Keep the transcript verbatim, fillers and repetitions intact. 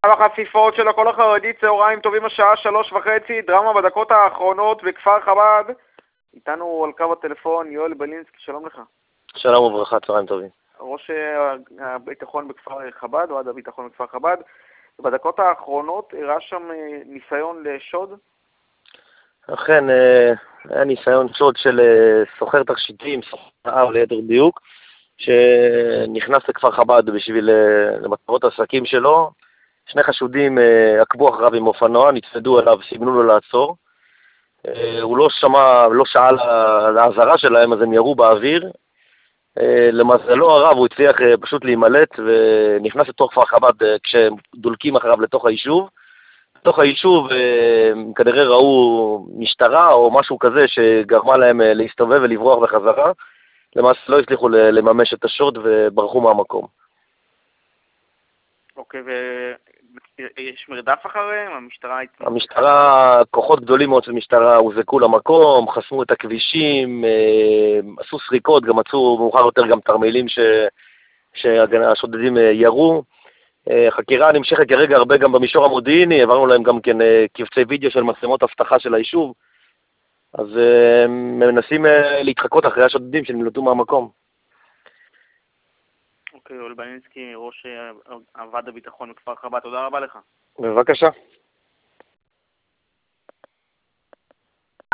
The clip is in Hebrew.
החפיפות של הקול החרדי, צהריים טובים, השעה שלוש וחצי, דרמה בדקות האחרונות בכפר חב"ד. איתנו על קו הטלפון יואל בלינסקי, שלום לך. שלום וברכה, צהריים טובים. ראש הביטחון בכפר חב"ד, ועד הביטחון בכפר חב"ד. בדקות האחרונות הראה שם ניסיון לשוד? אכן, היה ניסיון שוד של סוחר תכשיטים, סוחר ליתר דיוק, שנכנס לכפר חב"ד בשביל למטרות העסקים שלו. שני חשודים עקבו אחריו עם אופנוע, נצפדו עליו, סימנו לו לעצור. הוא לא שמע, לא שאל על האזהרה שלהם, אז הם ירו באוויר. למזלו הרב הוא הצליח פשוט להימלט ונכנס לתוך כפר חב"ד כשדולקים אחריו לתוך היישוב. בתוך היישוב כנראה ראו משטרה או משהו כזה שגרמה להם להסתובב ולברוח בחזרה. למעשה לא הצליחו לממש את השוד וברחו מהמקום. אוקיי, ויש מרדף אחריהם? המשטרה... המשטרה, כוחות גדולים מאוד של משטרה הוזעקו למקום, חסמו את הכבישים, עשו סריקות, גם מצאו מאוחר יותר גם תרמילים ש... שהשודדים ירו. חקירה נמשכת כרגע הרבה גם במישור המודיעיני, העברנו להם גם כן קבצי וידאו של מצלמות אבטחה של היישוב, אז מנסים להתחקות אחרי השודדים שנמלטו מהמקום. אוקיי, יואל בלינסקי, ראש ועד הביטחון בכפר חב"ד, תודה רבה לך. בבקשה.